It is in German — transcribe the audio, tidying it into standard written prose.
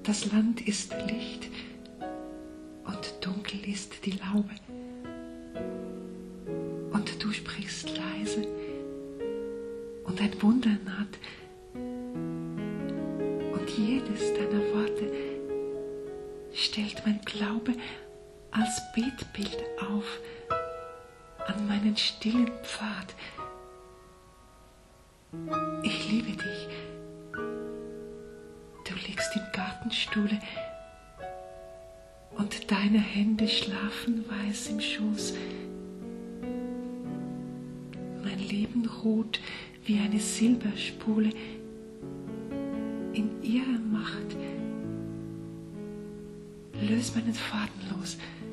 Das Land ist Licht und dunkel ist die Laube. Und du sprichst leise und ein Wunder naht. Und jedes deiner Worte stellt mein Glaube als Betbild auf an meinen stillen Pfad. Ich liebe dich. Du liegst im Gartenstuhle und deine Hände schlafen weiß im Schoß. Mein Leben ruht wie eine Silberspule in ihrer Macht. Löse meinen Faden los.